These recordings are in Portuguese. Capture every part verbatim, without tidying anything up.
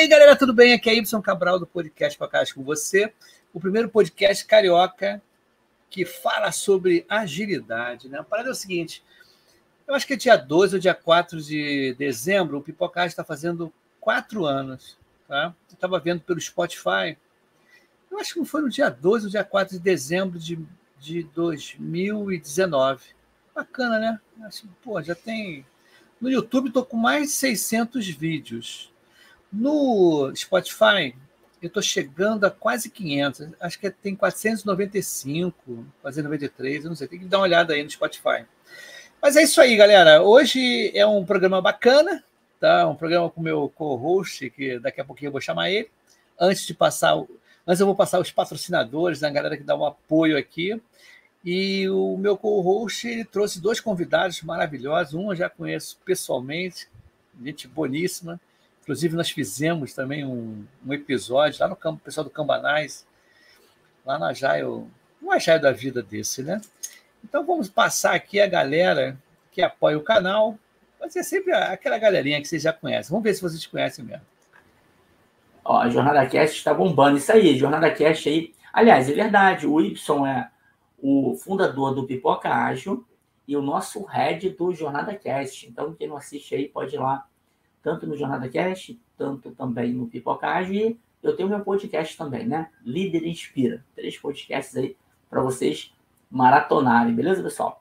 aí, galera, tudo bem? Aqui é Ibson Cabral do Podcast Podcast com você. O primeiro podcast carioca que fala sobre agilidade, né? A parada é o seguinte, eu acho que é dia doze ou dia quatro de dezembro, o Pipocast está fazendo quatro anos, tá? Eu estava vendo pelo Spotify, eu acho que não foi no dia doze ou dia quatro de dezembro de, de dois mil e dezenove. Bacana, né? Acho, pô, já tem... No YouTube estou com mais de seiscentos vídeos. No Spotify, eu estou chegando a quase quinhentos. Acho que tem quatrocentos e noventa e cinco, quase noventa e três, eu não sei. Tem que dar uma olhada aí no Spotify. Mas é isso aí, galera. Hoje é um programa bacana, tá? Um programa com o meu co-host, que daqui a pouquinho eu vou chamar ele. Antes de passar... Antes eu vou passar os patrocinadores, a galera que dá um apoio aqui. E o meu co-host ele trouxe dois convidados maravilhosos. Um eu já conheço pessoalmente, gente boníssima. Inclusive, nós fizemos também um, um episódio lá no campo, pessoal do Cambanais, lá na Jaio, uma Jaio da vida desse, né? Então, vamos passar aqui a galera que apoia o canal. Vai ser sempre aquela galerinha que vocês já conhecem. Vamos ver se vocês conhecem mesmo. Ó, a Jornada Cast está bombando. Isso aí, Jornada Cast aí. Aliás, é verdade, o Y é o fundador do Pipoca Ágil e o nosso head do Jornada Cast. Então, quem não assiste aí pode ir lá, tanto no Jornada Cast, tanto também no Pipoca Ágil. E eu tenho meu podcast também, né? Líder Inspira. Três podcasts aí para vocês maratonarem. Beleza, pessoal?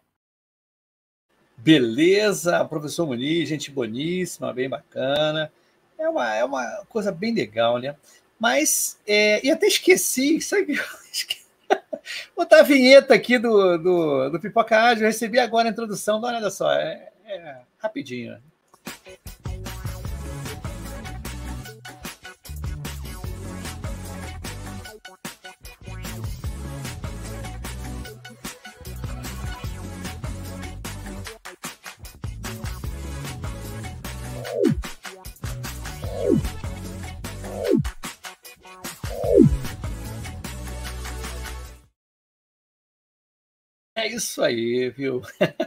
Beleza, professor Muniz, gente boníssima, bem bacana. É uma, é uma coisa bem legal, né? Mas, é, e até esqueci, sabe? Vou botar a vinheta aqui do, do, do Pipoca Ágil. Eu recebi agora a introdução, dá uma olhada só, é, é rapidinho. É isso aí, viu?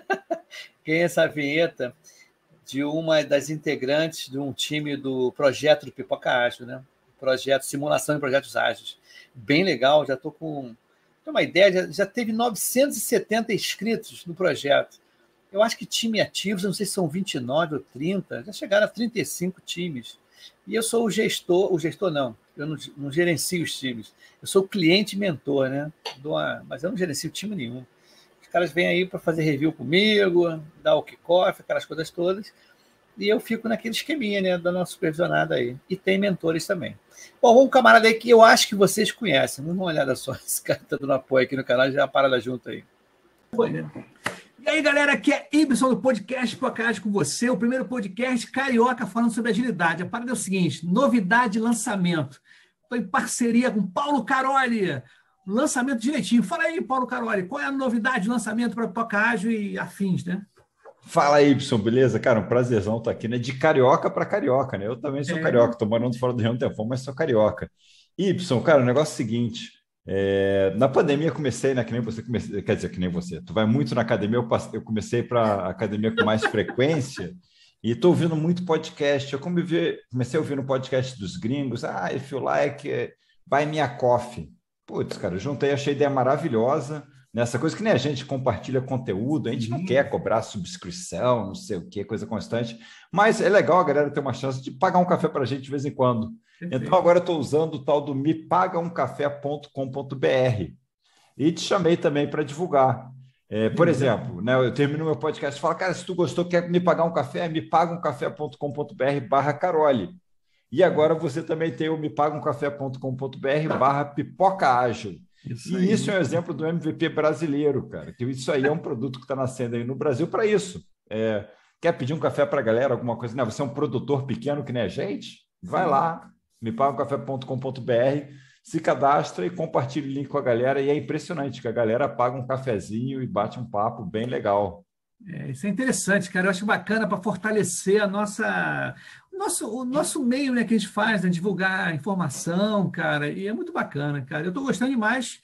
Quem é essa vinheta de uma das integrantes de um time do projeto do Pipoca Ágil, né? Projeto Simulação de Projetos Ágeis. Bem legal, já estou com uma ideia, já, já teve novecentos e setenta inscritos no projeto. Eu acho que time ativo, não sei se são vinte e nove ou trinta, já chegaram a trinta e cinco times. E eu sou o gestor, o gestor não, eu não, não gerencio os times. Eu sou o cliente mentor, né? Dou uma, mas eu não gerencio time nenhum. Os caras vêm aí para fazer review comigo, dar o kickoff, aquelas coisas todas, e eu fico naquele esqueminha, né, dando uma supervisionada aí. E tem mentores também. Bom, um camarada aí que eu acho que vocês conhecem. Vamos dar uma olhada só, esse cara está dando apoio aqui no canal, já parada junto aí. Foi, né? E aí, galera, aqui é Ibson do Podcast Podcast com você, o primeiro podcast carioca falando sobre agilidade. A parada é o seguinte, novidade e lançamento. Estou em parceria com Paulo Caroli. Lançamento direitinho. Fala aí, Paulo Caroli, qual é a novidade de lançamento para Pipoca Ágil e afins, né? Fala aí, Y, beleza? Cara, um prazerzão estar aqui, né? De carioca para carioca, né? Eu também sou é. carioca, estou morando fora do Rio um tempão, mas sou carioca. Y, cara, o negócio é o seguinte, é... na pandemia eu comecei, né? Que nem você comecei, quer dizer, que nem você. Tu vai muito na academia, eu, passei, eu comecei para academia com mais frequência e estou ouvindo muito podcast. Eu comecei a ouvir no podcast dos gringos, ah, if you like, buy me a coffee. Putz, cara, eu juntei, achei a ideia maravilhosa, nessa coisa que nem a gente compartilha conteúdo, a gente não quer cobrar subscrição, não sei o que, coisa constante, mas é legal a galera ter uma chance de pagar um café para a gente de vez em quando. Perfeito. Então, agora eu estou usando o tal do me paga um café ponto com ponto b r e te chamei também para divulgar. É, por exemplo, né, eu termino meu podcast e falo, cara, se tu gostou, quer me pagar um café, me paga um café ponto com ponto b r barra Caroli. E agora você também tem o me paga um café ponto com ponto b r barra Pipoca Ágil. Isso e isso é um exemplo do M V P brasileiro, cara. Que isso aí é um produto que está nascendo aí no Brasil para isso. É, quer pedir um café para a galera, alguma coisa? Não, você é um produtor pequeno que nem a gente? Vai Sim. lá, me paga um café ponto com ponto b r, se cadastra e compartilha o link com a galera. E é impressionante que a galera paga um cafezinho e bate um papo bem legal. É, isso é interessante, cara. Eu acho bacana para fortalecer a nossa, o nosso, o nosso meio, né, que a gente faz, né, divulgar informação, cara. E é muito bacana, cara. Eu estou gostando demais.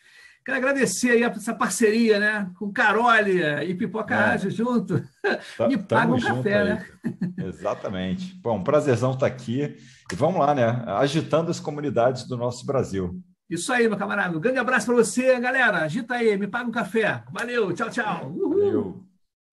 Quero agradecer aí essa parceria, né? Com Carole e Pipoca É. Ágil junto. Tá, Me paga um junto café, aí. né? Exatamente. Bom, um prazerzão estar aqui. E vamos lá, né? Agitando as comunidades do nosso Brasil. Isso aí, meu camarada. Um grande abraço para você, galera. Agita aí, me paga um café. Valeu, tchau, tchau. Uhul. Valeu.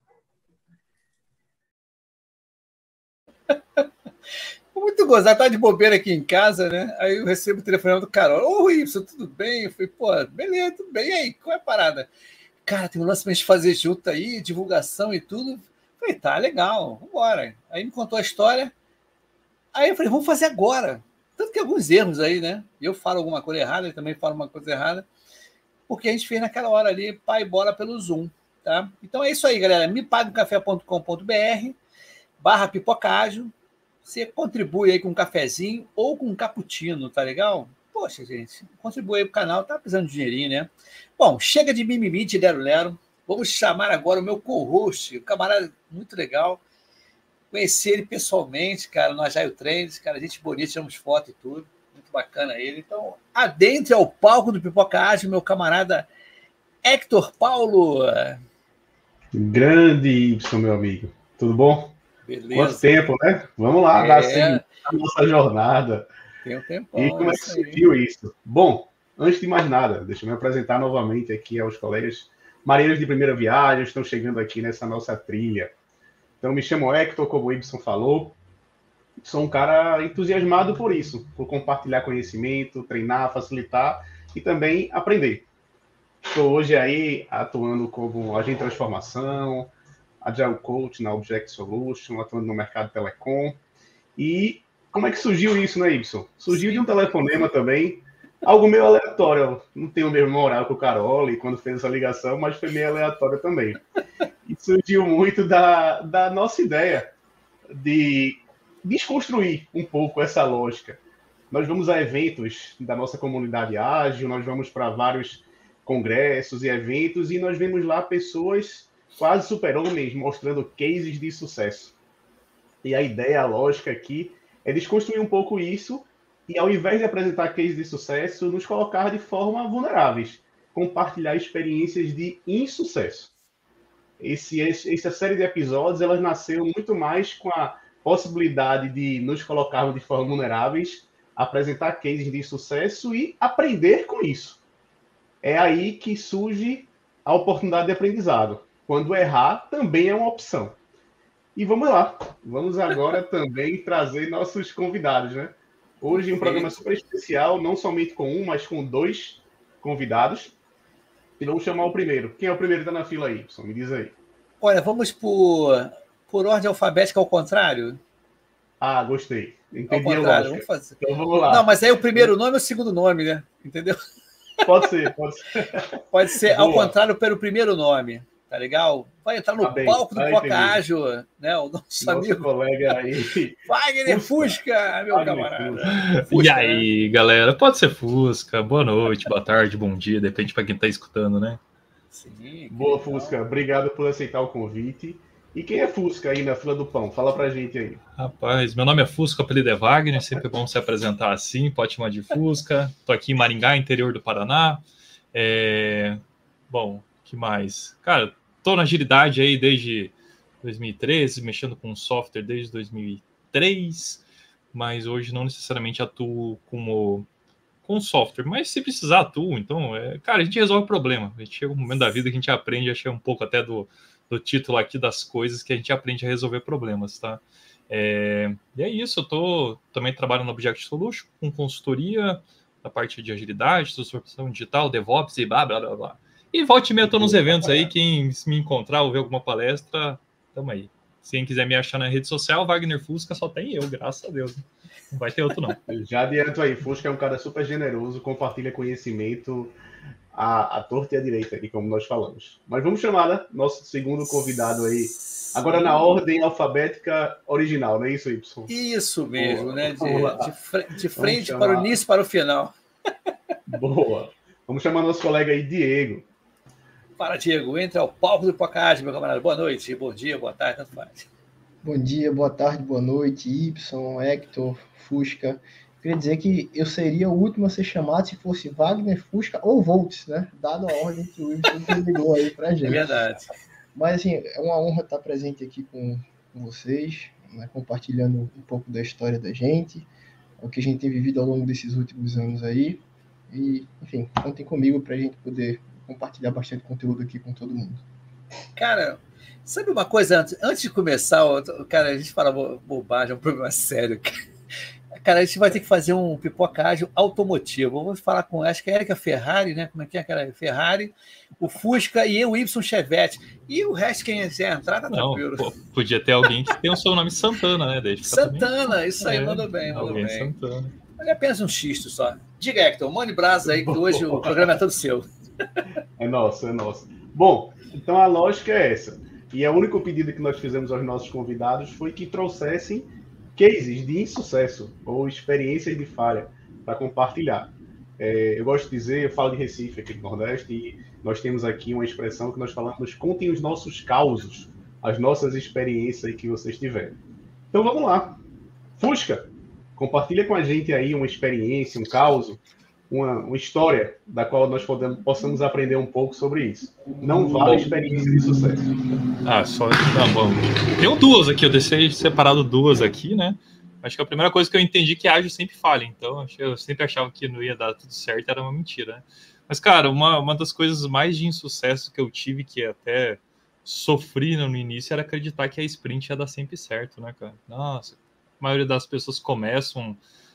Muito gozado, tá de bobeira aqui em casa, né? Aí eu recebo o telefone do Carol. Ô, Y, tudo bem? Eu falei, pô, beleza, tudo bem. E aí, qual é a parada? Cara, tem um lance pra gente fazer junto aí, divulgação e tudo. Eu falei, tá, legal, vambora. Aí me contou a história. Aí eu falei, vamos fazer agora. Tanto que alguns erros aí, né? Eu falo alguma coisa errada, ele também fala uma coisa errada. Porque a gente fez naquela hora ali, pai bola pelo Zoom, tá? Então é isso aí, galera. me paga um café ponto com ponto b r barra pipocágio. Você contribui aí com um cafezinho ou com um cappuccino, tá legal? Poxa, gente, contribui aí pro canal, tá precisando de dinheirinho, né? Bom, chega de mimimi de lero-lero. Vamos chamar agora o meu co-host, um camarada muito legal. Conheci ele pessoalmente, cara, no Agile Trends, cara, gente bonita, tiramos foto e tudo. Muito bacana ele. Então, adentre ao palco do Pipoca Ágil, meu camarada Hector Paulo. Grande Y, meu amigo. Tudo bom? Beleza. Quanto tempo, né? Vamos lá, é... dar seguimento à nossa jornada. Tem um tempão. E como é que surgiu isso? Bom, antes de mais nada, deixa eu me apresentar novamente aqui aos colegas marinheiros de primeira viagem, estão chegando aqui nessa nossa trilha. Então, me chamo Hector, como o Y falou. Sou um cara entusiasmado por isso, por compartilhar conhecimento, treinar, facilitar e também aprender. Estou hoje aí atuando como agente de transformação, Agile Coach na Object Solution, atuando no mercado telecom. E como é que surgiu isso, né, Y? Surgiu de um telefonema também, algo meio aleatório. Não tenho o mesmo moral que o Carole quando fez essa ligação, mas foi meio aleatório também. E surgiu muito da, da nossa ideia de desconstruir um pouco essa lógica. Nós vamos a eventos da nossa comunidade ágil, nós vamos para vários congressos e eventos, e nós vemos lá pessoas quase super-homens mostrando cases de sucesso. E a ideia, a lógica aqui, é desconstruir um pouco isso e, ao invés de apresentar cases de sucesso, nos colocar de forma vulneráveis, compartilhar experiências de insucesso. Esse, essa série de episódios, elas nasceram muito mais com a possibilidade de nos colocarmos de forma vulneráveis, apresentar cases de sucesso e aprender com isso. É aí que surge a oportunidade de aprendizado. Quando errar, também é uma opção. E vamos lá. Vamos agora também trazer nossos convidados, né? Hoje um programa super especial, não somente com um, mas com dois convidados. E vamos chamar o primeiro. Quem é o primeiro que está na fila aí, Y? Me diz aí. Olha, vamos por, por ordem alfabética ao contrário? Ah, gostei. Entendi ao contrário, vamos fazer. Então vamos lá. Não, mas aí o primeiro nome é o segundo nome, né? Entendeu? Pode ser, pode ser. Pode ser Boa. Ao contrário pelo primeiro nome. Tá legal? Vai entrar no tá palco do Pipoca Ágil, né? O nosso, nosso amigo. colega aí. Wagner Fusca, Fusca meu Wagner camarada. Fusca, e aí, né? Galera? Pode ser Fusca. Boa noite, boa tarde, bom dia. Depende para quem tá escutando, né? Sim. Boa, legal. Fusca. Obrigado por aceitar o convite. E quem é Fusca aí na fila do pão? Fala pra gente aí. Rapaz, meu nome é Fusca, o apelido é Wagner. Sempre é bom se apresentar assim. Pode chamar de Fusca. Tô aqui em Maringá, interior do Paraná. É... Bom, que mais? Cara, tô na agilidade aí desde dois mil e treze, mexendo com software desde dois mil e três, mas hoje não necessariamente atuo como com software, mas se precisar atuo, então, é, cara, a gente resolve o problema. A gente chega um momento da vida que a gente aprende, achei um pouco até do, do título aqui das coisas, que a gente aprende a resolver problemas, tá? É, e é isso, eu tô também trabalhando no Object Solution, com consultoria, da parte de agilidade, transformação digital, DevOps e blá, blá, blá, blá. E volte e meia, eu tô nos eventos aí, quem me encontrar ou ver alguma palestra, tamo aí. Se quem quiser me achar na rede social, Wagner Fusca, só tem eu, graças a Deus. Não vai ter outro, não. Já adianto aí, Fusca é um cara super generoso, compartilha conhecimento à, à torta e à direita, aqui, como nós falamos. Mas vamos chamar, né, nosso segundo convidado aí, agora na ordem alfabética original, não é isso, Y? Isso mesmo, Boa. né? De, de, fre de frente para o início para o final. Boa. Vamos chamar nosso colega aí, Diego. Para, Diego, entra ao palco do Pipoca Ágil, meu camarada. Boa noite, bom dia, boa tarde, tanto faz. Bom dia, boa tarde, boa noite, Y, Hector, Fusca. queria dizer que eu seria o último a ser chamado se fosse Wagner, Fusca ou Volts, né? Dado a ordem que o Wilson ligou aí pra gente. É verdade. Mas, assim, é uma honra estar presente aqui com, com vocês, né? Compartilhando um pouco da história da gente, o que a gente tem vivido ao longo desses últimos anos aí. E, enfim, contem comigo para a gente poder compartilhar bastante conteúdo aqui com todo mundo. Cara, sabe uma coisa, antes, antes de começar, cara, a gente fala bobagem, é um problema sério. Cara, a gente vai ter que fazer um pipocagem automotivo. Eu vou falar com, acho que é a Erika Ferrari, né? Como é que é, cara? Ferrari, o Fusca e o Y Chevette. E o resto, quem quiser entrar, tá Não, tranquilo. Pô, podia ter alguém que tem o seu nome Santana, né? Deixa Santana, também... isso aí, é, mandou bem, mandou alguém bem. Santana. Olha, apenas um xisto só. Diga, Hector, mande brasa aí, que hoje o programa é todo seu. É nosso, é nosso. Bom, então a lógica é essa. E o único pedido que nós fizemos aos nossos convidados foi que trouxessem cases de insucesso ou experiências de falha para compartilhar. É, eu gosto de dizer, eu falo de Recife aqui do Nordeste, e nós temos aqui uma expressão que nós falamos, contem os nossos causos, as nossas experiências aí que vocês tiverem. Então vamos lá. Fusca, compartilha com a gente aí uma experiência, um caos, uma, uma história da qual nós podemos, possamos aprender um pouco sobre isso. Não vale experiência de sucesso. Ah, só... Tá bom. Tenho duas aqui, eu deixei separado duas aqui, né? Acho que a primeira coisa que eu entendi é que ágil sempre falha, então eu sempre achava que não ia dar tudo certo, era uma mentira, né? Mas, cara, uma, uma das coisas mais de insucesso que eu tive, que até sofri no início, era acreditar que a sprint ia dar sempre certo, né, cara? Nossa, a maioria das pessoas começam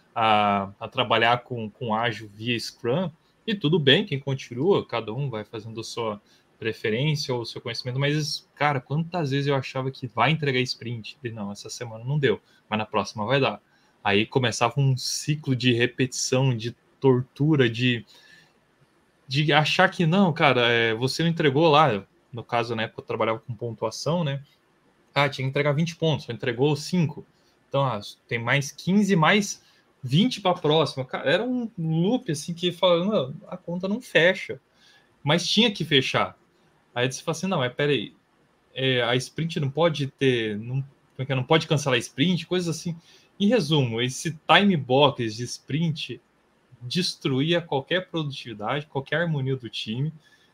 a, a trabalhar com, com ágil via Scrum, e tudo bem, quem continua, cada um vai fazendo a sua preferência ou o seu conhecimento, mas, cara, quantas vezes eu achava que vai entregar sprint? E não, essa semana não deu, mas na próxima vai dar. Aí começava um ciclo de repetição, de tortura, de, de achar que não, cara, é, você não entregou lá, no caso, na época eu trabalhava com pontuação, né? Ah, tinha que entregar vinte pontos, só entregou cinco. Então, ah, tem mais quinze, mais vinte para a próxima. Cara, era um loop assim que falando, a conta não fecha. Mas tinha que fechar. Aí você fala assim, não, é peraí, é, a sprint não pode ter, não, não pode cancelar a sprint, coisas assim. Em resumo, esse time box de sprint destruía qualquer produtividade, qualquer harmonia do time.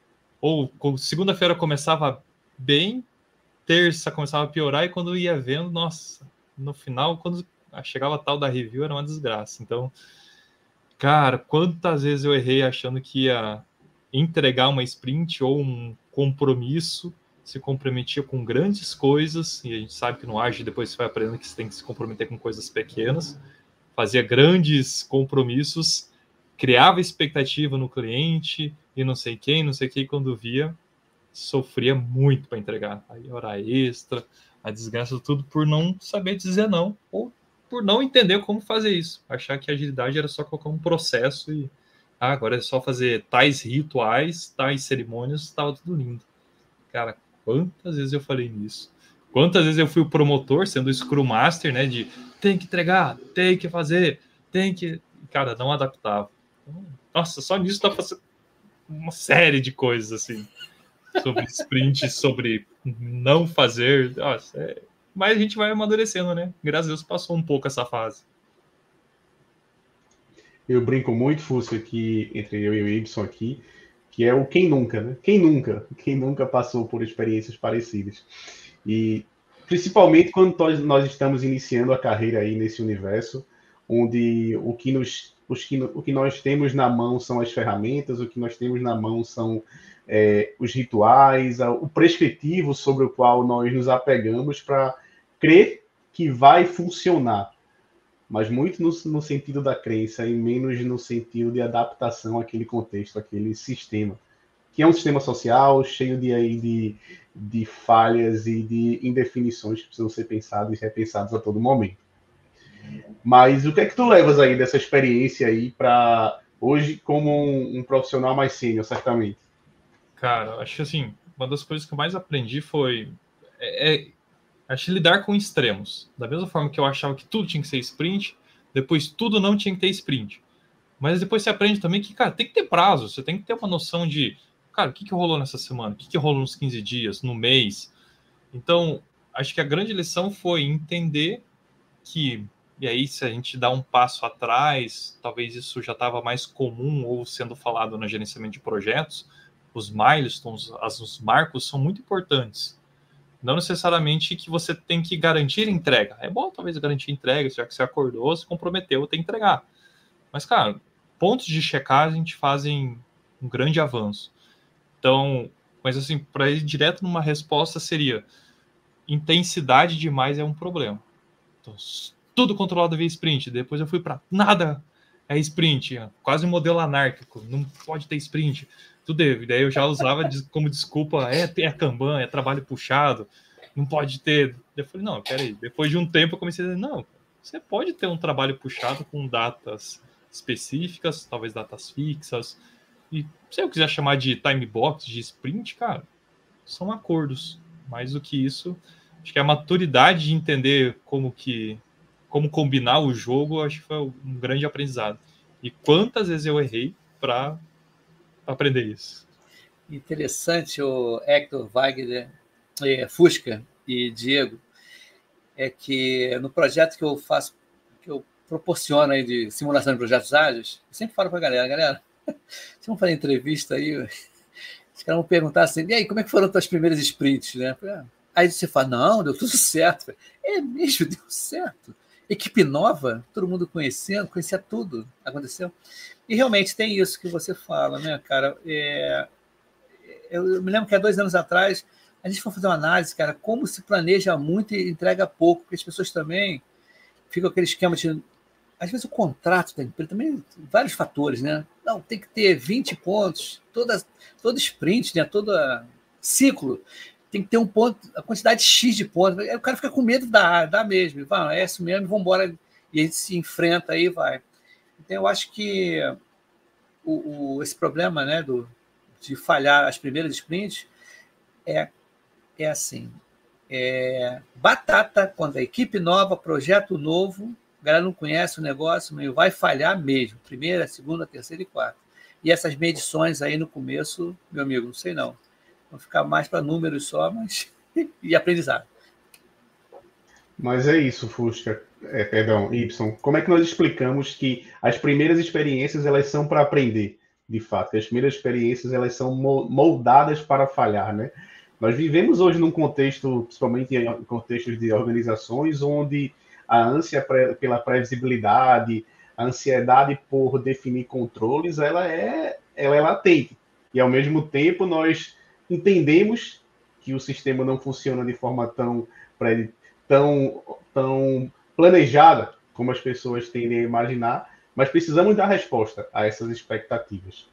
Ou segunda-feira começava bem, terça começava a piorar, e quando ia vendo, nossa, no final, quando chegava a tal da review, era uma desgraça. Então, cara, quantas vezes eu errei achando que ia entregar uma sprint ou um compromisso, se comprometia com grandes coisas, e a gente sabe que no Agile depois você vai aprendendo que você tem que se comprometer com coisas pequenas, fazia grandes compromissos, criava expectativa no cliente, e não sei quem, não sei quem, quando via, sofria muito para entregar. Aí hora extra, a desgraça, tudo por não saber dizer não, ou por não entender como fazer isso. Achar que a agilidade era só colocar um processo e ah, agora é só fazer tais rituais, tais cerimônias, estava tudo lindo. Cara, quantas vezes eu falei nisso? Quantas vezes eu fui o promotor, sendo o Scrum Master, né? De tem que entregar, tem que fazer, tem que... Cara, não adaptava. Nossa, só nisso dá pra fazer uma série de coisas, assim. Sobre sprint, sobre não fazer. Nossa, é... Mas a gente vai amadurecendo, né? Graças a Deus passou um pouco essa fase. Eu brinco muito, Fusca, aqui, entre eu e o Y aqui, que é o quem nunca, né? Quem nunca? Quem nunca passou por experiências parecidas? E principalmente quando nós estamos iniciando a carreira aí nesse universo, onde o que, nos, os que, o que nós temos na mão são as ferramentas, o que nós temos na mão são é, os rituais, o prescritivo sobre o qual nós nos apegamos para crer que vai funcionar. Mas muito no, no sentido da crença e menos no sentido de adaptação àquele contexto, àquele sistema, que é um sistema social cheio de, aí, de, de falhas e de indefinições que precisam ser pensadas e repensadas a todo momento. Mas o que é que tu levas aí dessa experiência aí para hoje como um, um profissional mais sênior, certamente? Cara, acho que assim, uma das coisas que eu mais aprendi foi... É, é, acho que lidar com extremos. Da mesma forma que eu achava que tudo tinha que ser sprint, depois tudo não tinha que ter sprint. Mas depois você aprende também que, cara, tem que ter prazo. Você tem que ter uma noção de, cara, o que, que rolou nessa semana? O que, que rolou nos quinze dias, no mês? Então, acho que a grande lição foi entender que E aí, se a gente dá um passo atrás, talvez isso já estava mais comum ou sendo falado no gerenciamento de projetos, os milestones, os marcos são muito importantes. Não necessariamente que você tem que garantir entrega. É bom, talvez, garantir entrega, já que você acordou, se comprometeu, tem que entregar. Mas, cara, pontos de checagem te fazem um grande avanço. Então, mas assim, para ir direto numa resposta seria intensidade demais é um problema. Então, tudo controlado via sprint. Depois eu fui para nada é sprint, quase um modelo anárquico, não pode ter sprint. Tudo e daí eu já usava como desculpa, é, é Kanban, é trabalho puxado, não pode ter. Eu falei, não, peraí. Depois de um tempo eu comecei a dizer, não, você pode ter um trabalho puxado com datas específicas, talvez datas fixas, e se eu quiser chamar de time box, de sprint, cara, são acordos. Mais do que isso, acho que a maturidade de entender como que como combinar o jogo, acho que foi um grande aprendizado. E quantas vezes eu errei para aprender isso. Interessante, o Hector, Wagner, é, Fusca e Diego, é que no projeto que eu faço, que eu proporciono aí de simulação de projetos ágeis, eu sempre falo para a galera, galera, se vamos fazer entrevista aí, os caras vão perguntar assim, e aí, como é que foram as tuas primeiras sprints, né? Aí você fala, não, deu tudo certo. É mesmo, deu certo. Equipe nova, todo mundo conhecendo, conhecia tudo, aconteceu. E realmente tem isso que você fala, né, cara? É, eu me lembro que há dois anos atrás, a gente foi fazer uma análise, cara, como se planeja muito e entrega pouco, porque as pessoas também ficam aquele esquema de... Às vezes o contrato da empresa também, vários fatores, né? Não, tem que ter vinte pontos, toda, todo sprint, né? Todo ciclo, tem que ter um ponto, a quantidade X de pontos. Aí o cara fica com medo da da mesmo. Vai, é isso mesmo, vamos embora. E a gente se enfrenta aí, vai. Então, eu acho que o, o, esse problema, né, do, de falhar as primeiras sprints é, é assim, é batata quando a equipe nova, projeto novo, a galera não conhece o negócio, mas vai falhar mesmo. Primeira, segunda, terceira e quarta. E essas medições aí no começo, meu amigo, não sei não. Vão ficar mais para números só, mas e aprendizado. Mas é isso, Fusca, é, perdão, Y. Como é que nós explicamos que as primeiras experiências elas são para aprender, de fato? As primeiras experiências elas são moldadas para falhar, né? Nós vivemos hoje num contexto, principalmente em contextos de organizações, onde a ânsia pela previsibilidade, a ansiedade por definir controles, ela é, ela é latente. E, ao mesmo tempo, nós entendemos que o sistema não funciona de forma tão, tão, tão planejada como as pessoas tendem a imaginar, mas precisamos dar resposta a essas expectativas.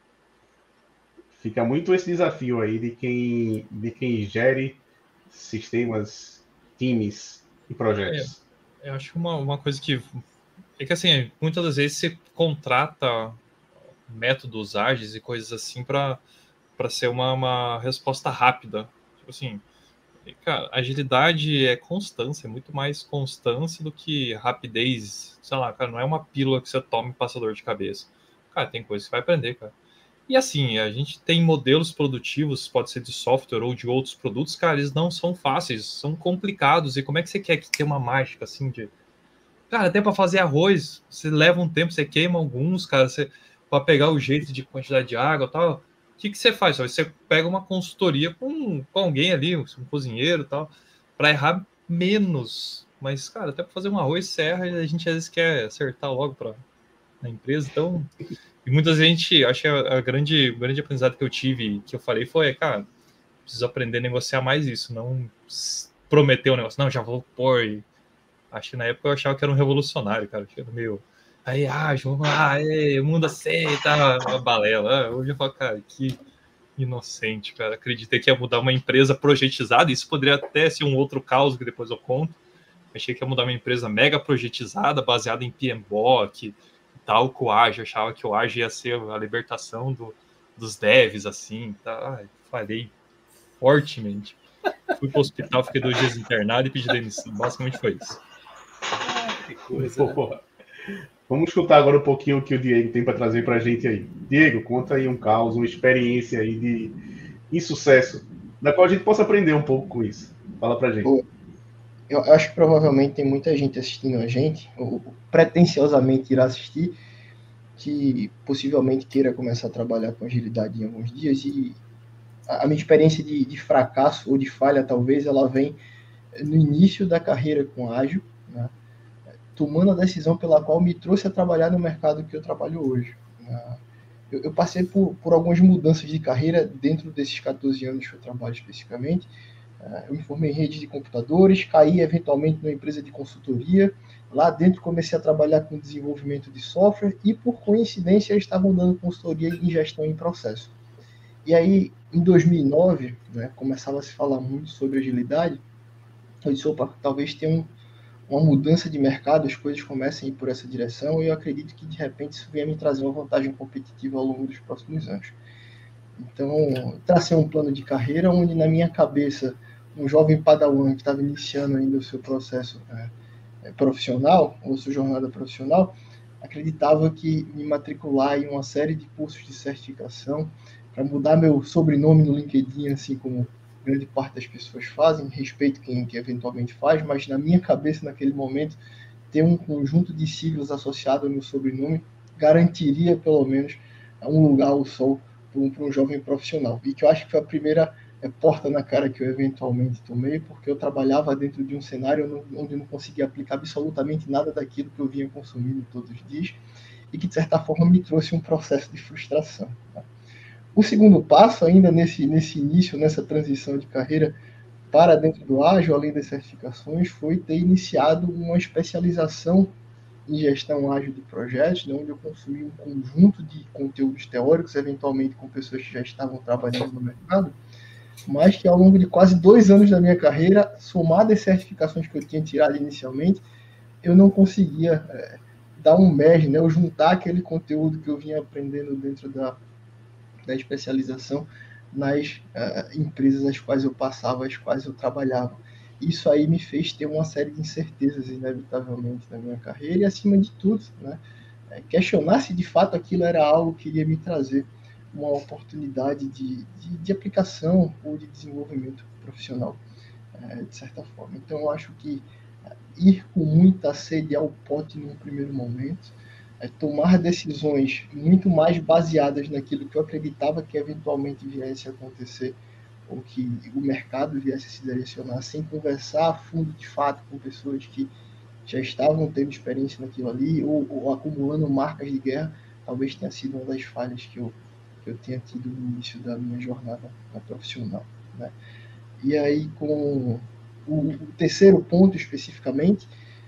Fica muito esse desafio aí de quem, de quem gere sistemas, times e projetos. É, eu acho uma, uma coisa que... É que, assim, muitas das vezes você contrata métodos ágeis e coisas assim para para ser uma, uma resposta rápida. Tipo assim, cara, agilidade é constância, é muito mais constância do que rapidez. Sei lá, cara, não é uma pílula que você toma e passa dor de cabeça. Cara, tem coisa que você vai aprender, cara. E assim, a gente tem modelos produtivos, pode ser de software ou de outros produtos, cara, eles não são fáceis, são complicados. E como é que você quer que tenha uma mágica assim de... Cara, até para fazer arroz, você leva um tempo, você queima alguns, cara, você... para pegar o jeito de quantidade de água e tal... O que, que você faz? Você pega uma consultoria com, com alguém ali, um cozinheiro e tal, para errar menos. Mas, cara, até para fazer um arroz serra, a gente às vezes quer acertar logo para a empresa. Então, e muitas vezes a gente, acho que a, a grande, o grande aprendizado que eu tive, que eu falei, foi, cara, preciso aprender a negociar mais isso, não prometer o negócio, não, já vou pôr. E acho que na época eu achava que era um revolucionário, cara, que era meio... Aí, ah, João, ah, é, o mundo aceita a balela. Hoje eu falo, cara, que inocente, cara. Acreditei que ia mudar uma empresa projetizada. Isso poderia até ser um outro caos que depois eu conto. Achei que ia mudar uma empresa mega projetizada, baseada em P M B O K e tal, com o Agile. Achava que o Agile ia ser a libertação do, dos devs, assim. Tá? Ai, falei fortemente. Fui pro hospital, fiquei dois dias internado e pedi demissão. Basicamente foi isso. Ah, que coisa, né? Vamos escutar agora um pouquinho o que o Diego tem para trazer para a gente aí. Diego, conta aí um caos, uma experiência aí de insucesso, da qual a gente possa aprender um pouco com isso. Fala para a gente. Pô, eu acho que provavelmente tem muita gente assistindo a gente, ou pretensiosamente irá assistir, que possivelmente queira começar a trabalhar com agilidade em alguns dias, e a minha experiência de, de fracasso ou de falha, talvez, ela vem no início da carreira com ágil, né, tomando a decisão pela qual me trouxe a trabalhar no mercado que eu trabalho hoje. Né. Eu, eu passei por, por algumas mudanças de carreira dentro desses quatorze anos que eu trabalho especificamente. Eu me formei em rede de computadores, caí eventualmente numa empresa de consultoria. Lá dentro comecei a trabalhar com desenvolvimento de software e, por coincidência, eles estavam dando consultoria em gestão em processo. E aí, em dois mil e nove, né, começava a se falar muito sobre agilidade. Eu disse, opa, talvez tenha um, uma mudança de mercado, as coisas comecem a ir por essa direção, e eu acredito que, de repente, isso venha me trazer uma vantagem competitiva ao longo dos próximos anos. Então, tracei um plano de carreira onde, na minha cabeça, um jovem padawan que estava iniciando ainda o seu processo é, profissional, ou sua jornada profissional, acreditava que me matricular em uma série de cursos de certificação para mudar meu sobrenome no LinkedIn, assim como grande parte das pessoas fazem, respeito quem que eventualmente faz, mas na minha cabeça, naquele momento, ter um conjunto de siglas associado ao meu sobrenome garantiria, pelo menos, um lugar ao sol para um, para um jovem profissional. E que eu acho que foi a primeira é, porta na cara que eu eventualmente tomei, porque eu trabalhava dentro de um cenário onde eu não conseguia aplicar absolutamente nada daquilo que eu vinha consumindo todos os dias, e que, de certa forma, me trouxe um processo de frustração. Tá? O segundo passo, ainda nesse, nesse início, nessa transição de carreira para dentro do ágil, além das certificações, foi ter iniciado uma especialização em gestão ágil de projetos, né, onde eu consumi um conjunto de conteúdos teóricos, eventualmente com pessoas que já estavam trabalhando no mercado, mas que ao longo de quase dois anos da minha carreira, somado às certificações que eu tinha tirado inicialmente, eu não conseguia é, dar um merge, né, ou juntar aquele conteúdo que eu vinha aprendendo dentro da, da especialização nas uh, empresas às quais eu passava, às quais eu trabalhava. Isso aí me fez ter uma série de incertezas, inevitavelmente, na minha carreira, e, acima de tudo, né, questionar se de fato aquilo era algo que iria me trazer uma oportunidade de, de, de aplicação ou de desenvolvimento profissional, é, de certa forma. Então, eu acho que ir com muita sede ao pote num primeiro momento, é, tomar decisões muito mais baseadas naquilo que eu acreditava que eventualmente viesse a acontecer, ou que o mercado viesse a se direcionar, sem conversar a fundo, de fato, com pessoas que já estavam tendo experiência naquilo ali, ou, ou acumulando marcas de guerra, talvez tenha sido uma das falhas que eu, que eu tenha tido no início da minha jornada profissional. Né? E aí, com o, o terceiro ponto especificamente,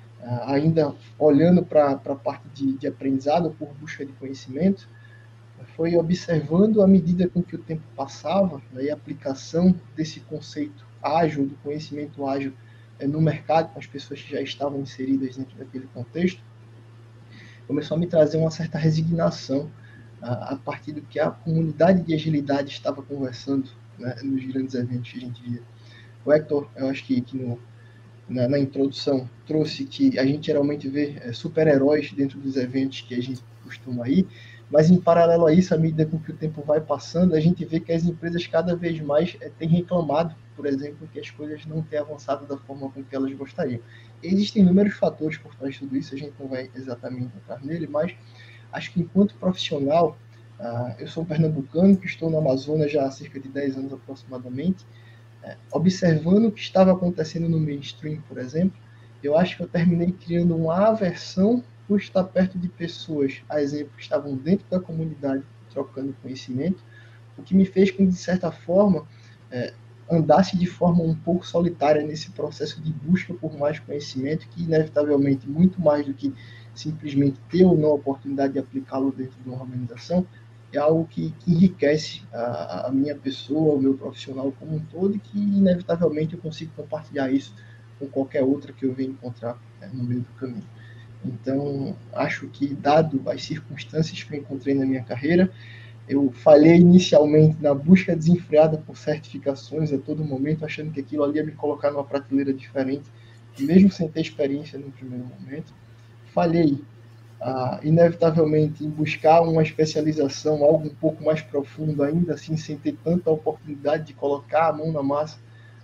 ainda olhando para a parte de, de aprendizado por busca de conhecimento, foi observando à medida com que o tempo passava, né, e a aplicação desse conceito ágil, do conhecimento ágil é, no mercado, com as pessoas que já estavam inseridas dentro daquele contexto, começou a me trazer uma certa resignação a, a partir do que a comunidade de agilidade estava conversando, né, nos grandes eventos que a gente via. O Hector, eu acho que, que no, na, na introdução, trouxe que a gente geralmente vê é, super-heróis dentro dos eventos que a gente costuma ir, mas em paralelo a isso, à medida com que o tempo vai passando, a gente vê que as empresas cada vez mais é, têm reclamado, por exemplo, que as coisas não têm avançado da forma com que elas gostariam. E existem inúmeros fatores por trás de tudo isso, a gente não vai exatamente entrar nele, mas acho que enquanto profissional, uh, eu sou um pernambucano que estou no Amazonas já há cerca de dez anos aproximadamente, é, observando o que estava acontecendo no mainstream, por exemplo, eu acho que eu terminei criando uma aversão por estar perto de pessoas, a exemplo, que estavam dentro da comunidade trocando conhecimento, o que me fez com que, de certa forma, é, andasse de forma um pouco solitária nesse processo de busca por mais conhecimento, que, inevitavelmente, muito mais do que simplesmente ter ou não a oportunidade de aplicá-lo dentro de uma organização, é algo que, que enriquece a, a minha pessoa, o meu profissional como um todo, e que, inevitavelmente, eu consigo compartilhar isso com qualquer outra que eu venha encontrar, né, no meio do caminho. Então, acho que, dado as circunstâncias que eu encontrei na minha carreira, eu falhei inicialmente na busca desenfreada por certificações a todo momento, achando que aquilo ali ia me colocar numa prateleira diferente, mesmo sem ter experiência no primeiro momento. Falhei, ah, inevitavelmente, em buscar uma especialização, algo um pouco mais profundo, ainda assim, sem ter tanta oportunidade de colocar a mão na massa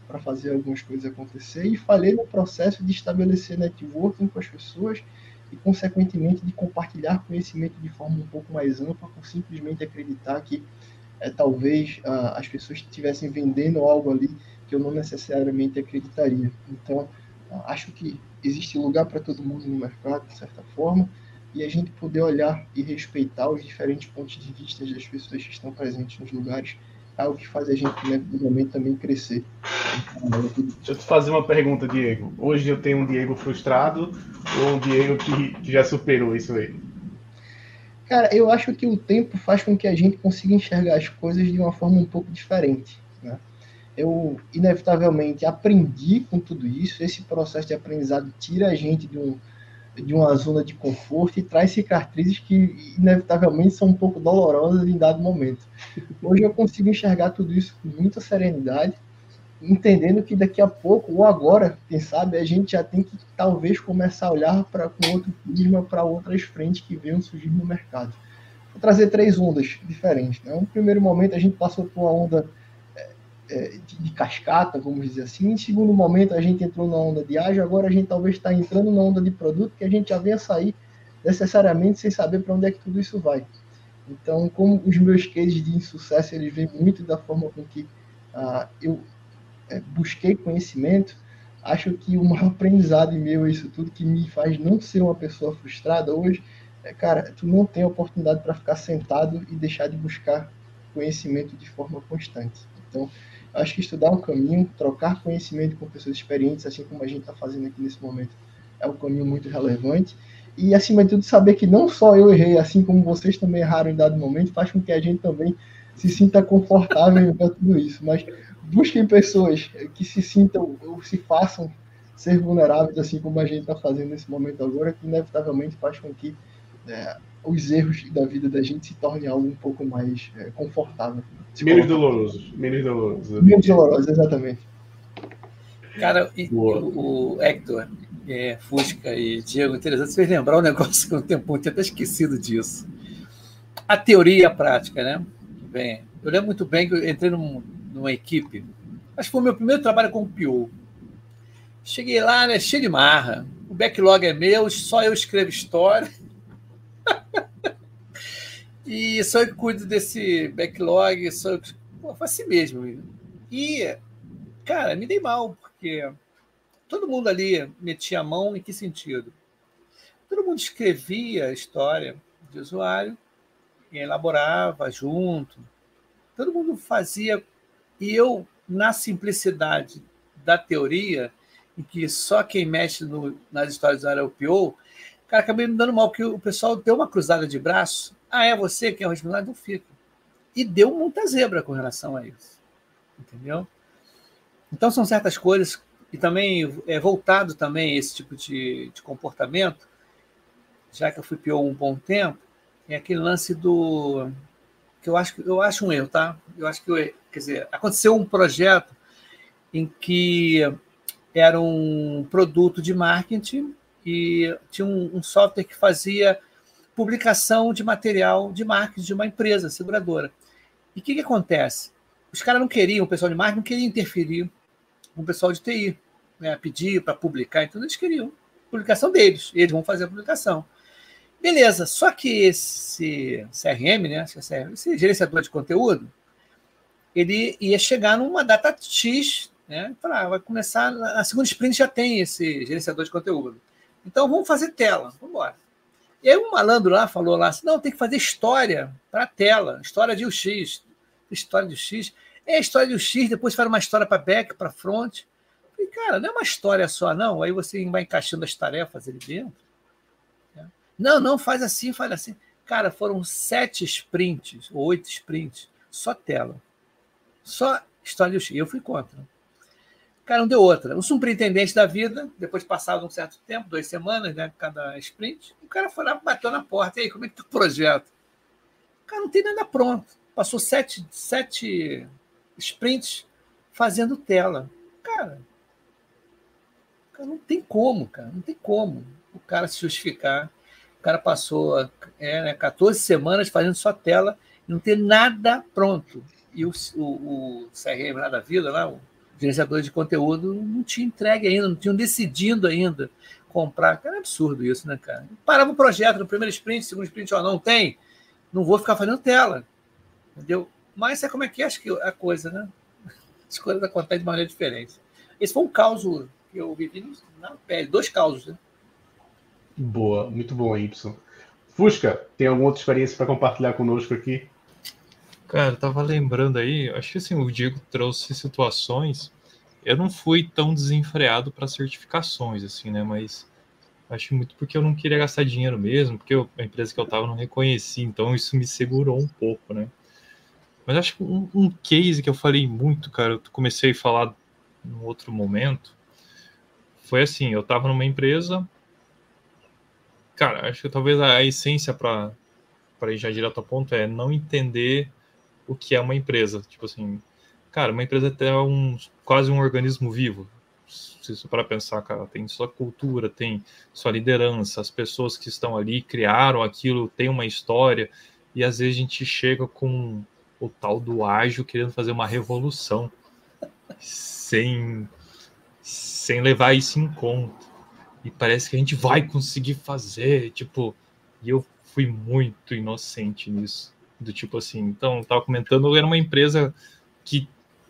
para fazer algumas coisas acontecer e falhei no processo de estabelecer networking com as pessoas e, consequentemente, de compartilhar conhecimento de forma um pouco mais ampla, por simplesmente acreditar que é, talvez ah, as pessoas estivessem vendendo algo ali que eu não necessariamente acreditaria. Então, ah, acho que existe lugar para todo mundo no mercado, de certa forma, e a gente poder olhar e respeitar os diferentes pontos de vista das pessoas que estão presentes nos lugares é algo que faz a gente, né, no momento, também crescer. Deixa eu te fazer uma pergunta, Diego. Hoje eu tenho um Diego frustrado ou um Diego que, que já superou isso aí? Cara, eu acho que o tempo faz com que a gente consiga enxergar as coisas de uma forma um pouco diferente, né? Eu, inevitavelmente, aprendi com tudo isso. Esse processo de aprendizado tira a gente de, um, de uma zona de conforto e traz cicatrizes que, inevitavelmente, são um pouco dolorosas em dado momento. Hoje eu consigo enxergar tudo isso com muita serenidade, entendendo que daqui a pouco, ou agora, quem sabe, a gente já tem que, talvez, começar a olhar pra, com outro prisma para outras frentes que venham surgir no mercado. Vou trazer três ondas diferentes, né? No primeiro momento, a gente passou por uma onda é, de, de cascata, vamos dizer assim. Em segundo momento, a gente entrou na onda de ágil. Agora, a gente talvez está entrando na onda de produto, que a gente já venha sair necessariamente sem saber para onde é que tudo isso vai. Então, como os meus cases de insucesso, eles vêm muito da forma com que uh, eu é, busquei conhecimento, acho que o maior aprendizado em meu é isso tudo que me faz não ser uma pessoa frustrada hoje. É, cara, tu não tem oportunidade para ficar sentado e deixar de buscar conhecimento de forma constante. Então, acho que estudar é um caminho, trocar conhecimento com pessoas experientes, assim como a gente está fazendo aqui nesse momento, é um caminho muito relevante. E, acima de tudo, saber que não só eu errei, assim como vocês também erraram em dado momento, faz com que a gente também se sinta confortável com tudo isso. Mas busquem pessoas que se sintam ou se façam ser vulneráveis, assim como a gente está fazendo nesse momento agora, que inevitavelmente faz com que é, os erros da vida da gente se tornem algo um pouco mais é, confortável. Menos dolorosos. Menos dolorosos. Menos dolorosos, exatamente. Cara, e, o, o Hector, é, Fusca e Diego, interessante vocês lembrar um negócio que eu tenho, eu tinha até esquecido disso. A teoria e a prática, né? Bem, eu lembro muito bem que eu entrei num, numa equipe, acho que foi o meu primeiro trabalho com o P O. Cheguei lá, né, cheio de marra. O backlog é meu, só eu escrevo história. E só eu cuido desse backlog, só eu... Pô, foi assim mesmo. E, cara, me dei mal, porque todo mundo ali metia a mão em que sentido? Todo mundo escrevia a história de usuário e elaborava junto. Todo mundo fazia. E eu, na simplicidade da teoria, em que só quem mexe no, nas histórias do usuário é o P O, cara, acabei me dando mal, porque o pessoal deu uma cruzada de braço. Ah, é você que é o responsável? Não fica. E deu muita zebra com relação a isso. Entendeu? Então, são certas coisas, e também é voltado também esse tipo de, de comportamento, já que eu fui P O um bom tempo, é aquele lance do... que eu acho, eu acho um erro, tá? Eu acho que, eu, quer dizer, aconteceu um projeto em que era um produto de marketing e tinha um, um software que fazia publicação de material de marketing de uma empresa seguradora. E o que, que acontece? Os caras não queriam, o pessoal de marketing não queria interferir com o pessoal de T I, né? Pedir para publicar, então eles queriam publicação deles, eles vão fazer a publicação. Beleza, só que esse C R M, né, esse gerenciador de conteúdo, ele ia chegar numa data X, né, falar, vai começar, na segunda sprint já tem esse gerenciador de conteúdo. Então vamos fazer tela, vamos embora. E aí um malandro lá falou lá, assim, não, tem que fazer história para a tela, história de U X, história de U X, é história de U X, depois faz uma história para back, para front. E, cara, não é uma história só, não, aí você vai encaixando as tarefas ali dentro. Não, não, faz assim, faz assim. Cara, foram sete sprints, ou oito sprints, só tela. Só história de U X. Eu fui contra. Cara, não deu outra. O superintendente da vida, depois de passado um certo tempo, duas semanas, né, cada sprint, o cara foi lá, bateu na porta. E aí, como é que tá o projeto? Cara, não tem nada pronto. Passou sete, sete sprints fazendo tela. Cara, cara, não tem como, cara. Não tem como o cara se justificar. O cara passou é, né, quatorze semanas fazendo só tela e não ter nada pronto. E o, o, o C R M lá da vida, lá, o gerenciadores de conteúdo não tinham entregue ainda, não tinham decidido ainda comprar. Cara, é absurdo isso, né, cara? Parava o projeto no primeiro sprint, segundo sprint, ó, não tem, não vou ficar fazendo tela, entendeu? Mas é como é que é, acho que a coisa, né? As coisas acontecem de maneira diferente. Esse foi um caos que eu vivi na pele, dois causos, né? Boa, muito bom, Y. Fusca, tem alguma outra experiência para compartilhar conosco aqui? Cara, eu tava lembrando aí, acho que assim, o Diego trouxe situações, eu não fui tão desenfreado para certificações, assim, né, mas acho muito porque eu não queria gastar dinheiro mesmo, porque eu, a empresa que eu tava não reconhecia, então isso me segurou um pouco, né. Mas acho que um, um case que eu falei muito, cara, eu comecei a falar num outro momento, foi assim, eu tava numa empresa, cara, acho que talvez a essência para para ir já direto ao ponto é não entender o que é uma empresa. Tipo assim, cara, uma empresa é um, quase um organismo vivo. Se isso para pensar, cara, tem sua cultura, tem sua liderança, as pessoas que estão ali criaram aquilo, tem uma história, e às vezes a gente chega com o tal do ágil querendo fazer uma revolução sem, sem levar isso em conta. E parece que a gente vai conseguir fazer, tipo, e eu fui muito inocente nisso. Do tipo assim, então, eu estava comentando, era uma empresa que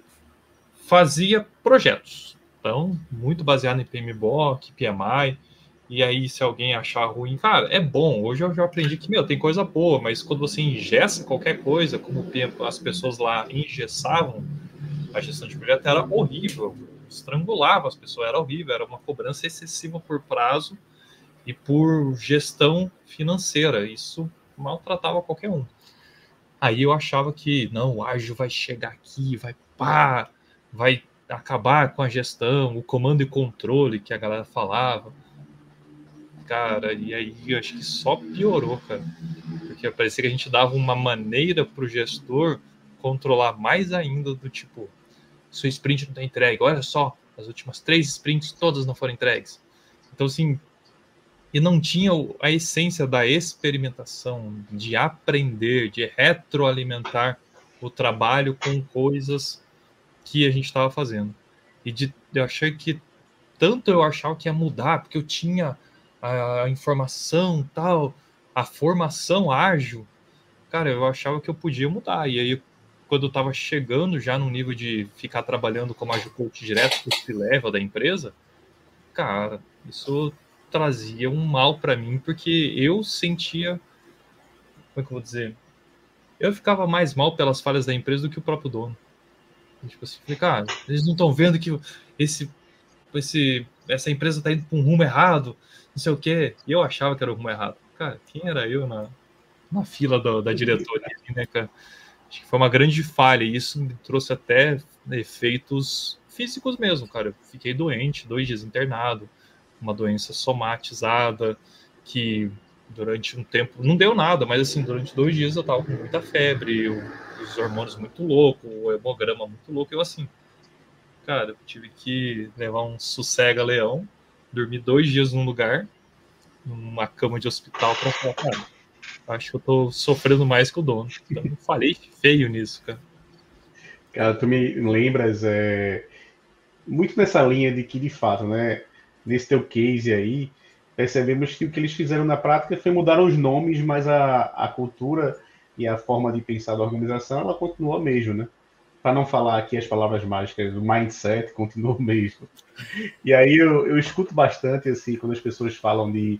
fazia projetos. Então, muito baseado em P M B O K, P M I, e aí se alguém achar ruim, cara, é bom. Hoje eu já aprendi que, meu, tem coisa boa, mas quando você engessa qualquer coisa, como as pessoas lá engessavam, a gestão de projeto era horrível, estrangulava as pessoas, era horrível, era uma cobrança excessiva por prazo e por gestão financeira. Isso maltratava qualquer um. Aí eu achava que, não, o ágil vai chegar aqui, vai pá, vai acabar com a gestão, o comando e controle que a galera falava. Cara, e aí eu acho que só piorou, cara. Porque parecia que a gente dava uma maneira pro gestor controlar mais ainda do tipo, sua sprint não tá entregue, olha só, as últimas três sprints todas não foram entregues. Então, assim, e não tinha a essência da experimentação, de aprender, de retroalimentar o trabalho com coisas que a gente estava fazendo. E de, eu achei que tanto eu achava que ia mudar, porque eu tinha a informação tal, a formação ágil, cara, eu achava que eu podia mudar. E aí, quando eu estava chegando já no nível de ficar trabalhando como Agile Coach direto para o C-Level da empresa, cara, isso trazia um mal para mim, porque eu sentia, como é que eu vou dizer, eu ficava mais mal pelas falhas da empresa do que o próprio dono. Tipo assim, falei, cara, eles não estão vendo que esse, esse, essa empresa está indo para um rumo errado, não sei o quê, e eu achava que era o rumo errado. Cara, quem era eu na, na fila do, da diretoria, né, cara? Acho que foi uma grande falha, e isso me trouxe até efeitos físicos mesmo, cara. Eu fiquei doente, dois dias internado, uma doença somatizada, que durante um tempo, não deu nada, mas assim, durante dois dias eu tava com muita febre, eu, os hormônios muito loucos, o hemograma muito louco, eu assim, cara, eu tive que levar um sossega-leão, dormir dois dias num lugar, numa cama de hospital, pra falar, cara, acho que eu tô sofrendo mais que o dono. Então, eu falei feio nisso, cara. Cara, tu me lembras é, muito nessa linha de que, de fato, né, nesse teu case aí, percebemos que o que eles fizeram na prática foi mudar os nomes, mas a, a cultura e a forma de pensar da organização, ela continua a mesma, né? Para não falar aqui as palavras mágicas, o mindset continua o mesmo. E aí eu, eu escuto bastante, assim, quando as pessoas falam de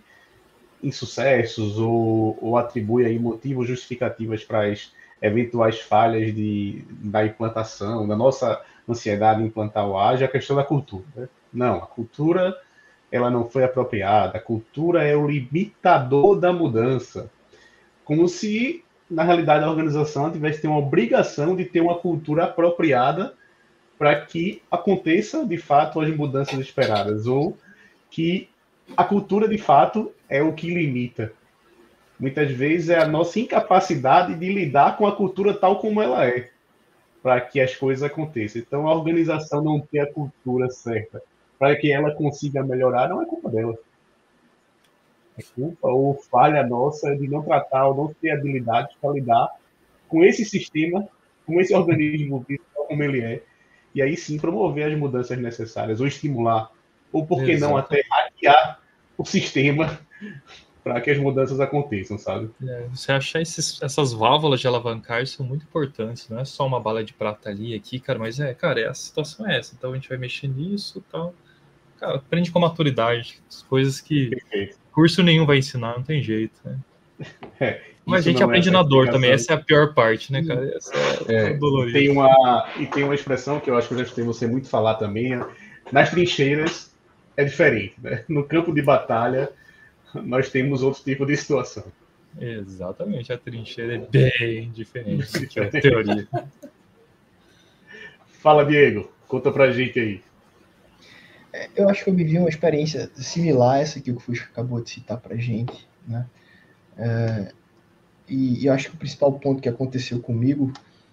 insucessos ou, ou atribui aí motivos justificativas para as eventuais falhas de, da implantação, da nossa ansiedade em implantar o ágil, a questão da cultura. Né? Não, a cultura ela não foi apropriada, a cultura é o limitador da mudança. Como se, na realidade, a organização tivesse ter uma obrigação de ter uma cultura apropriada para que aconteça, de fato, as mudanças esperadas, ou que a cultura, de fato, é o que limita. Muitas vezes é a nossa incapacidade de lidar com a cultura tal como ela é, para que as coisas aconteçam. Então, a organização não ter a cultura certa para que ela consiga melhorar não é culpa dela. É culpa ou falha nossa de não tratar ou não ter habilidade para lidar com esse sistema, com esse organismo como ele é. e aí sim promover as mudanças necessárias, ou estimular, ou por que Exato. não até hackear o sistema para que as mudanças aconteçam, sabe? É, você achar esses, essas válvulas de alavancagem são muito importantes, não é só uma bala de prata ali, aqui, cara, mas é, cara, é, a situação é essa, então a gente vai mexer nisso e tal. Cara, aprende com maturidade, coisas que Perfeito. curso nenhum vai ensinar, não tem jeito, né? É, Mas a isso gente não é aprende essa na dor explicação. também, essa é a pior parte, né, cara? Essa é, É, é e, dolorida. tem uma, e tem uma expressão que eu acho que eu já escutei você muito falar também, é, nas trincheiras é diferente, né? No campo de batalha nós temos outro tipo de situação. Exatamente, a trincheira é bem diferente do que a teoria. Fala, Diego, conta pra gente aí. Eu acho que eu vivi uma experiência similar a essa que o Fusca acabou de citar pra gente, né? É, e, e eu acho que o principal ponto que aconteceu comigo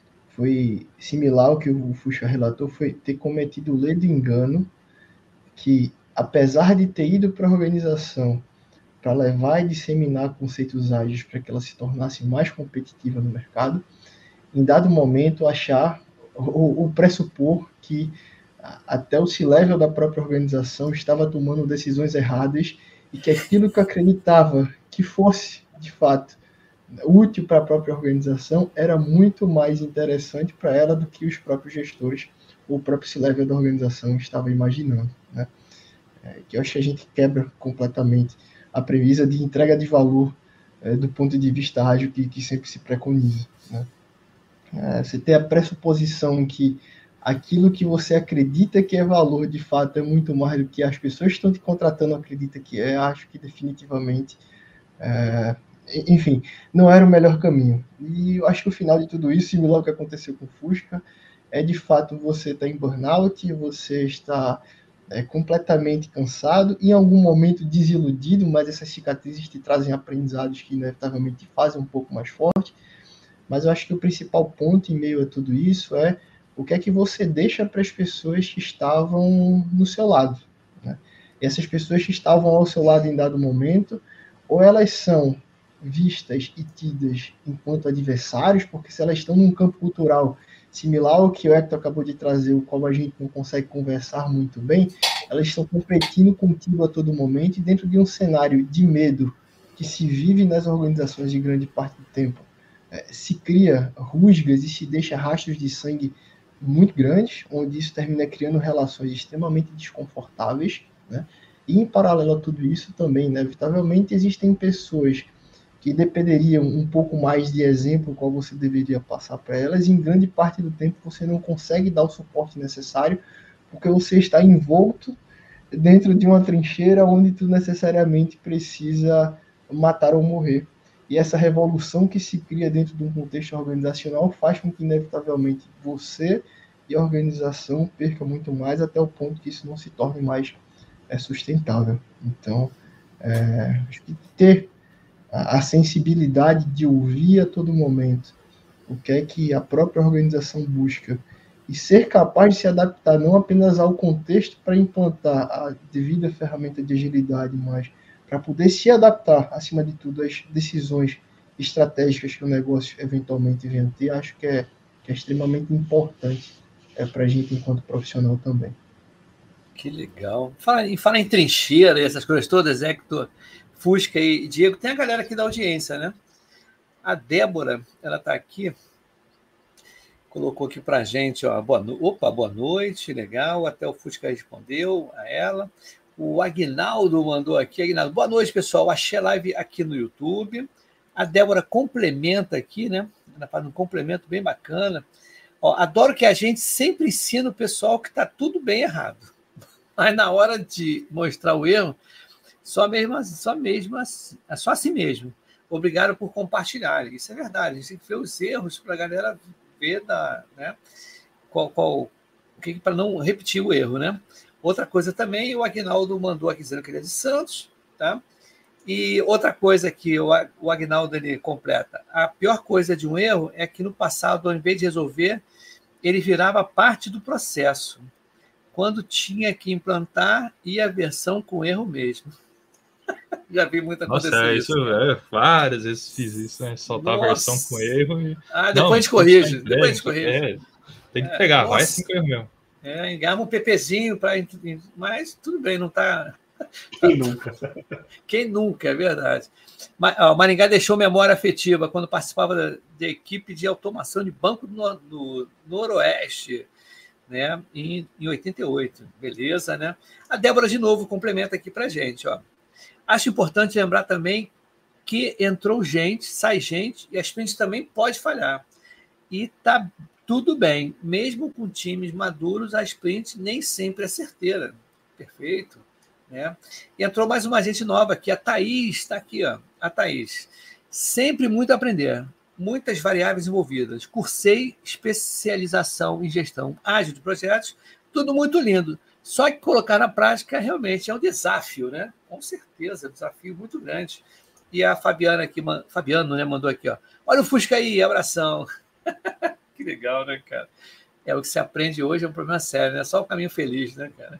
foi similar ao que o Fusca relatou, foi ter cometido o ledo engano que, apesar de ter ido para a organização para levar e disseminar conceitos ágeis para que ela se tornasse mais competitiva no mercado, em dado momento achar ou, ou pressupor que até o C-level da própria organização estava tomando decisões erradas e que aquilo que eu acreditava que fosse, de fato, útil para a própria organização era muito mais interessante para ela do que os próprios gestores ou o próprio C-level da organização estava imaginando, né? É, que eu acho que a gente quebra completamente a premissa de entrega de valor é, do ponto de vista ágil que, que sempre se preconiza, né? É, você tem a pressuposição que aquilo que você acredita que é valor, de fato, é muito mais do que as pessoas que estão te contratando acreditam que é. Acho que definitivamente, é, enfim, não era o melhor caminho. E eu acho que o final de tudo isso, similar ao que aconteceu com o Fusca, é de fato você está em burnout, você está é, completamente cansado, em algum momento desiludido, mas essas cicatrizes te trazem aprendizados que inevitavelmente te fazem um pouco mais forte. Mas eu acho que o principal ponto em meio a tudo isso é o que é que você deixa para as pessoas que estavam no seu lado, né? E essas pessoas que estavam ao seu lado em dado momento, ou elas são vistas e tidas enquanto adversários, porque se elas estão num campo cultural similar ao que o Hector acabou de trazer, o qual a gente não consegue conversar muito bem, elas estão competindo contigo a todo momento, e dentro de um cenário de medo que se vive nas organizações de grande parte do tempo, se cria rusgas e se deixa rastros de sangue muito grandes, onde isso termina criando relações extremamente desconfortáveis, né? E em paralelo a tudo isso também, inevitavelmente, existem pessoas que dependeriam um pouco mais de exemplo qual você deveria passar para elas, e em grande parte do tempo você não consegue dar o suporte necessário, porque você está envolto dentro de uma trincheira onde tu necessariamente precisa matar ou morrer. E essa revolução que se cria dentro de um contexto organizacional faz com que, inevitavelmente, você e a organização percam muito mais, até o ponto que isso não se torne mais é, sustentável. Então, é, acho que ter a, a sensibilidade de ouvir a todo momento o que é que a própria organização busca e ser capaz de se adaptar não apenas ao contexto para implantar a devida ferramenta de agilidade, mas para poder se adaptar, acima de tudo, às decisões estratégicas que o negócio eventualmente venha a ter, acho que é, que é extremamente importante é, para a gente enquanto profissional também. Que legal. Fala, e fala em trincheira e essas coisas todas, Hector, Fusca e Diego, tem a galera aqui da audiência, né? A Débora, ela está aqui, colocou aqui para a gente, ó, boa no... opa, boa noite, legal, até o Fusca respondeu a ela. O Aguinaldo mandou aqui, Aguinaldo, boa noite, pessoal, achei a live aqui no YouTube. A Débora complementa aqui, né? Ela faz um complemento bem bacana. Ó, adoro que a gente sempre ensina o pessoal que está tudo bem errado. Mas na hora de mostrar o erro, só mesmo, só mesmo, só assim mesmo. Obrigado por compartilhar. Isso é verdade. A gente tem que ver os erros para a galera ver da, né, qual, qual, para não repetir o erro, né? Outra coisa também, o Aguinaldo mandou aqui dizendo que ele é de Santos, tá? E outra coisa que o, o Aguinaldo ele completa: a pior coisa de um erro é que no passado, ao invés de resolver, ele virava parte do processo. Quando tinha que implantar, ia a versão com erro mesmo. Já vi muito acontecer. Nossa, é, isso. isso é, várias vezes fiz isso, né? Soltar Nossa. a versão com erro. E... Ah, depois não, a gente corrige. Não, depois a gente corrige. É, tem que pegar, é, vai assim com erro mesmo. É, ganhava um PPzinho, pra, mas tudo bem, não está... Quem nunca? Quem nunca, é verdade. O Maringá deixou memória afetiva quando participava da, da equipe de automação de Banco do, do Noroeste, né, em, em oitenta e oito. Beleza, né? A Débora, de novo, complementa aqui para a gente. Ó. Acho importante lembrar também que entrou gente, sai gente, e a sprint também pode falhar. E tá tudo bem. Mesmo com times maduros, a sprint nem sempre é certeira. Perfeito. Né? E entrou mais uma gente nova aqui, a Thaís, está aqui, ó, a Thaís. Sempre muito a aprender, muitas variáveis envolvidas. Cursei especialização em gestão ágil de projetos, tudo muito lindo. Só que colocar na prática realmente é um desafio, né? Com certeza, é um desafio muito grande. E a Fabiana aqui, Fabiano, né, mandou aqui, ó. Olha o Fusca aí, abração. Que legal, né, cara? É o que se aprende hoje, é um problema sério, né? Só o caminho feliz, né, cara?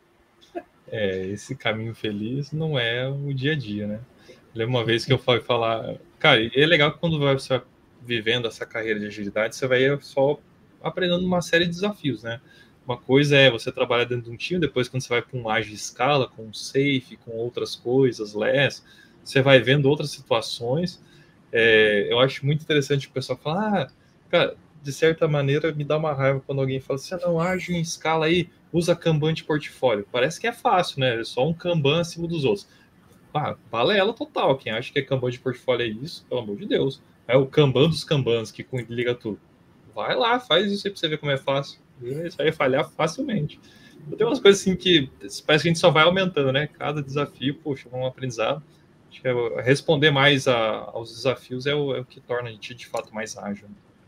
É, esse caminho feliz não é o dia a dia, né? Lembro uma vez que eu fui falar... Cara, é legal que quando você vai vivendo essa carreira de agilidade, você vai só aprendendo uma série de desafios, né? Uma coisa é você trabalhar dentro de um time, depois quando você vai para um ágil escala, com um safe, com outras coisas, less, você vai vendo outras situações. É, eu acho muito interessante o pessoal falar, ah, cara, de certa maneira me dá uma raiva quando alguém fala assim, ah, não, ágil em escala aí, usa Kanban de portfólio. Parece que é fácil, né? É só um Kanban acima dos outros. Ah, balela total. Quem acha que é Kanban de portfólio é isso, pelo amor de Deus. É o Kanban dos Kanbans que liga tudo. Vai lá, faz isso aí pra você ver como é fácil. Isso aí vai falhar facilmente. Tem umas coisas assim que parece que a gente só vai aumentando, né? Cada desafio, poxa, um aprendizado. Acho que é responder mais a, aos desafios é o, é o que torna a gente de fato mais ágil.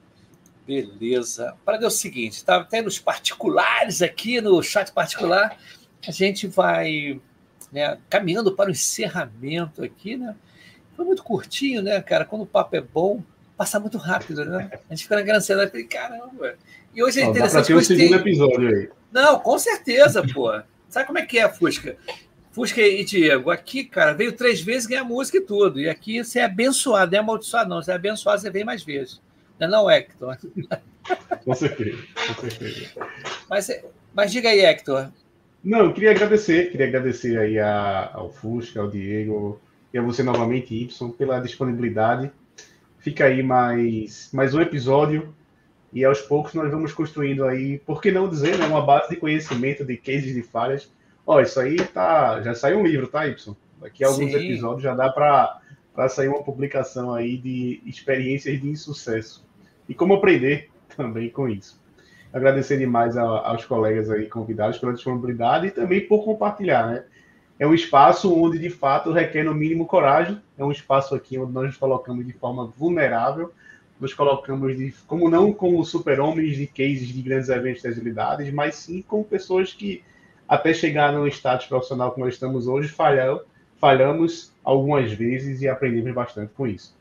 Beleza. Para ver o seguinte, está até nos particulares aqui, no chat particular, a gente vai, né, caminhando para o encerramento aqui, né? Foi muito curtinho, né, cara? Quando o papo é bom, passa muito rápido, né? A gente fica naquela ansiedade, falei, caramba. E hoje é interessante. Dá para ter um segundo episódio aí. Não, com certeza, pô. Sabe como é que é, Fusca? Fusca e Diego, aqui, cara, veio três vezes ganhar música e tudo. E aqui você é abençoado, não é amaldiçoado, não. Você é abençoado, você vem mais vezes. Não é não, Hector? Com certeza, com certeza. Mas, mas diga aí, Hector. Não, eu queria agradecer, queria agradecer aí a, ao Fusca, ao Diego e a você novamente, Y, pela disponibilidade. Fica aí mais, mais um episódio e aos poucos nós vamos construindo aí, por que não dizer, né, uma base de conhecimento de cases de falhas. Ó, isso aí tá, já saiu um livro, tá, Y? Daqui a alguns Sim. episódios já dá para para sair uma publicação aí de experiências de insucesso e como aprender também com isso. Agradecer demais a, aos colegas aí convidados pela disponibilidade e também por compartilhar, né? É um espaço onde, de fato, requer no mínimo coragem, é um espaço aqui onde nós nos colocamos de forma vulnerável, nos colocamos, de, como não como super-homens de cases de grandes eventos de agilidade, mas sim como pessoas que, até chegar no status profissional que nós estamos hoje, falham, falhamos algumas vezes e aprendemos bastante com isso.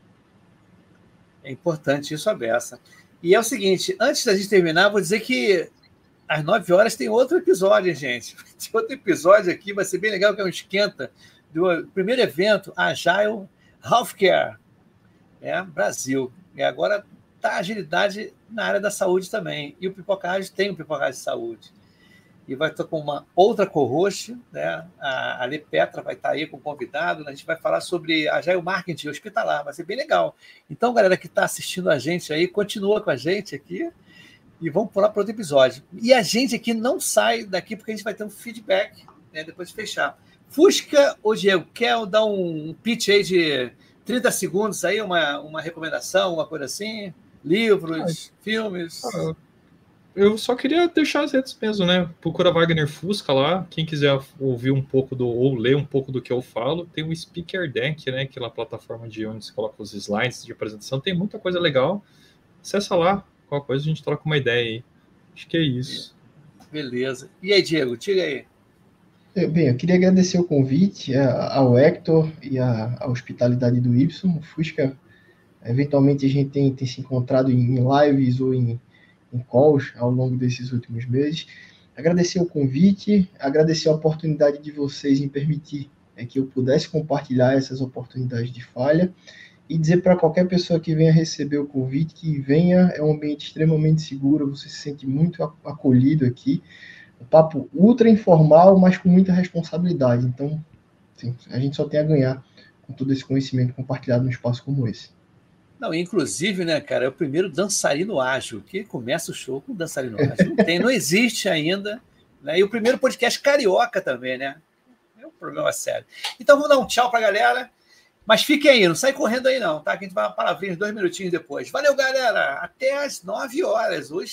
É importante isso, a beça. E é o seguinte, antes da gente terminar, vou dizer que às nove horas tem outro episódio, gente. Tem outro episódio aqui, vai ser bem legal, que é um esquenta do primeiro evento, Agile Healthcare, né, Brasil. E agora está agilidade na área da saúde também. E o Pipoca Ágil tem o Pipoca Ágil de Saúde. E vai estar com uma outra co-host, né? A Ale Petra vai estar aí com o convidado. A gente vai falar sobre Agile Marketing hospitalar, vai ser bem legal. Então, galera que está assistindo a gente aí, continua com a gente aqui e vamos pular para outro episódio. E a gente aqui não sai daqui porque a gente vai ter um feedback, né, depois de fechar. Fusca ou Diego, quer dar um pitch aí de trinta segundos aí, uma, uma recomendação, uma coisa assim? Livros, ah, filmes... Ah, eu só queria deixar as redes mesmo, né? Procura Wagner Fusca lá. Quem quiser ouvir um pouco do, ou ler um pouco do que eu falo, tem o Speaker Deck, né? Aquela plataforma de onde se coloca os slides de apresentação. Tem muita coisa legal. Acessa lá. Qualquer coisa a gente troca uma ideia aí. Acho que é isso. Beleza. E aí, Diego? Tira aí. Bem, eu queria agradecer o convite ao Hector e a, a hospitalidade do Y. O Fusca, eventualmente a gente tem, tem se encontrado em lives ou em em calls ao longo desses últimos meses. Agradecer o convite, agradecer a oportunidade de vocês em permitir é, que eu pudesse compartilhar essas oportunidades de falha e dizer para qualquer pessoa que venha receber o convite que venha, é um ambiente extremamente seguro, você se sente muito acolhido aqui, um papo ultra informal, mas com muita responsabilidade. Então, assim, a gente só tem a ganhar com todo esse conhecimento compartilhado num espaço como esse. Não, inclusive, né, cara, é o primeiro dançarino ágil, que começa o show com dançarino ágil. Não tem, não existe ainda, né? E o primeiro podcast carioca também, né? É um problema sério. Então, vamos dar um tchau pra galera. Mas fiquem aí, não sai correndo aí não, tá? Que a gente vai uma palavrinha dois minutinhos depois. Valeu, galera! Até às nove horas. Hoje